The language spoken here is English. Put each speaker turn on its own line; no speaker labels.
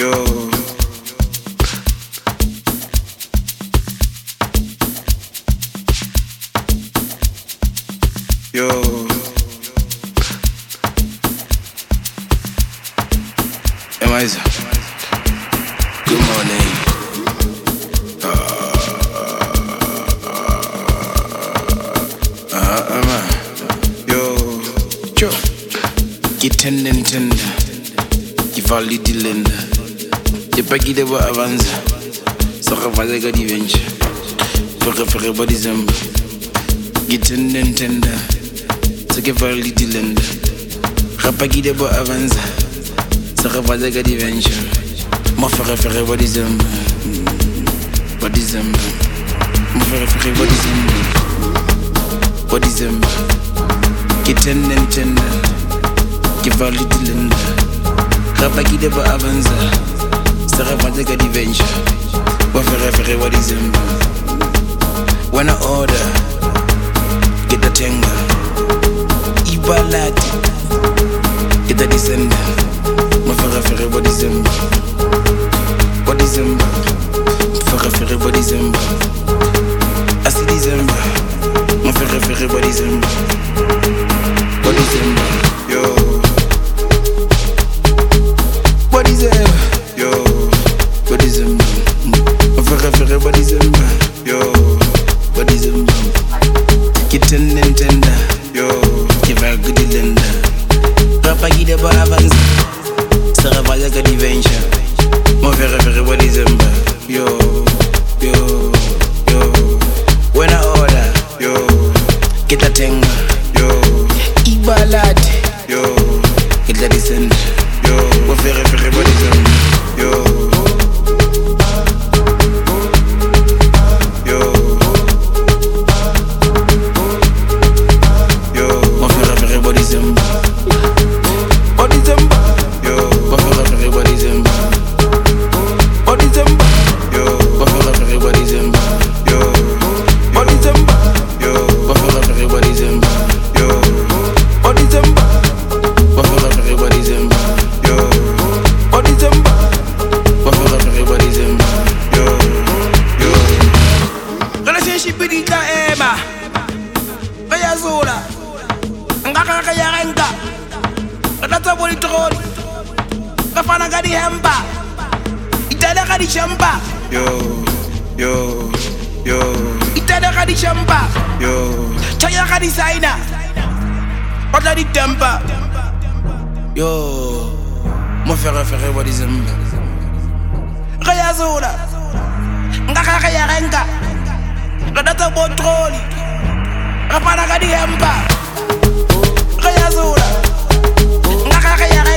Eliza, good morning. Yo, get tender, get valid lenda. The baggy de wa avanza, so refaza ka di venture. Fere body zamba, get tender, so get valid lenda. Rapagi de wa avanza. So refaza ka di venture. Mo fere body zamba, mo fere body zamba. Get tender, get valid lenda. Rapagi de wa avanza. So refaza ka di venture. Mo fere body zamba. When I order, get the tenga. Ibalati, get the descender. My fere body zamba. Body zamba. Fere body zamba. I see December. My fere body zamba. Body zamba. Yo. Body zamba. Yo. Body zamba. My fere body zamba. Yo. Body zamba. Get tender. Yo. Give her good lenda. Rapagi de ba avanza. Sera vaya ka di venture. Mo fere body zamba. Yo. When I order, yo. Get a tenga. Yo. Ibalati. Yo. Get la descend. Yo. Mo fere body zamba. Yo.
Itana ka di chamba. Yo. Chaya ka di saina. Ola di tempa.
Yo. Mo fere body zamba.
Kaya zona. Ngaka kaya renga. Kadata control. Kapana ka di hempa. Kaya zona. Ngaka kaya